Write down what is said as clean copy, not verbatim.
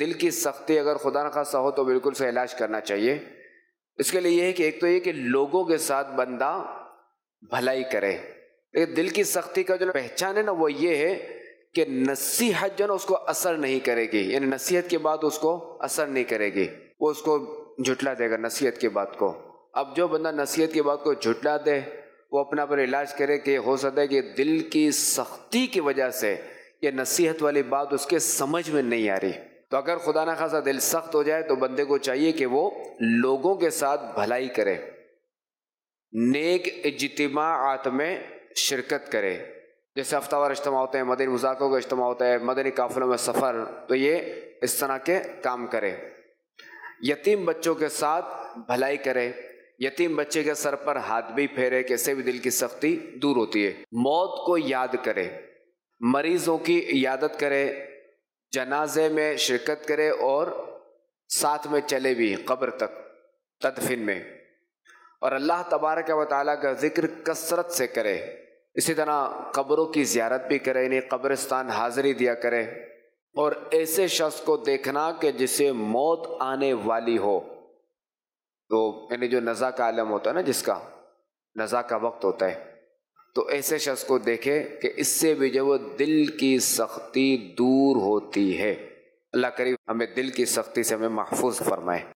دل کی سختی اگر خدا نخواستہ ہو تو بالکل سے علاج کرنا چاہیے۔ اس کے لیے یہ ہے کہ ایک تو یہ کہ لوگوں کے ساتھ بندہ بھلائی کرے۔ دل کی سختی کا جو پہچان ہے نا وہ یہ ہے کہ نصیحت جو نا اس کو اثر نہیں کرے گی، یعنی نصیحت کے بعد اس کو اثر نہیں کرے گی، وہ اس کو جھٹلا دے گا نصیحت کی بات کو۔ اب جو بندہ نصیحت کی بات کو جھٹلا دے وہ اپنا پر علاج کرے کہ ہو سکتا ہے کہ دل کی سختی کی وجہ سے یہ نصیحت والی بات اس کے سمجھ میں نہیں آ رہی۔ تو اگر خدا نہ خواستہ دل سخت ہو جائے تو بندے کو چاہیے کہ وہ لوگوں کے ساتھ بھلائی کرے، نیک اجتماعات میں شرکت کرے، جیسے ہفتہ وار اجتماع ہوتے ہیں، مدنی مذاکروں کا اجتماع ہوتا ہے، مدنی قافلوں میں سفر، تو یہ اس طرح کے کام کرے۔ یتیم بچوں کے ساتھ بھلائی کرے، یتیم بچے کے سر پر ہاتھ بھی پھیرے کہ اس سے بھی دل کی سختی دور ہوتی ہے۔ موت کو یاد کرے، مریضوں کی عیادت کرے، جنازے میں شرکت کرے اور ساتھ میں چلے بھی قبر تک تدفین میں، اور اللہ تبارک و تعالیٰ کا ذکر کثرت سے کرے۔ اسی طرح قبروں کی زیارت بھی کرے، یعنی قبرستان حاضری دیا کرے، اور ایسے شخص کو دیکھنا کہ جسے موت آنے والی ہو، تو یعنی جو نزا کا عالم ہوتا ہے نا، جس کا نزا کا وقت ہوتا ہے، تو ایسے شخص کو دیکھے کہ اس سے بھی جو وہ دل کی سختی دور ہوتی ہے۔ اللہ کریم ہمیں دل کی سختی سے ہمیں محفوظ فرمائے۔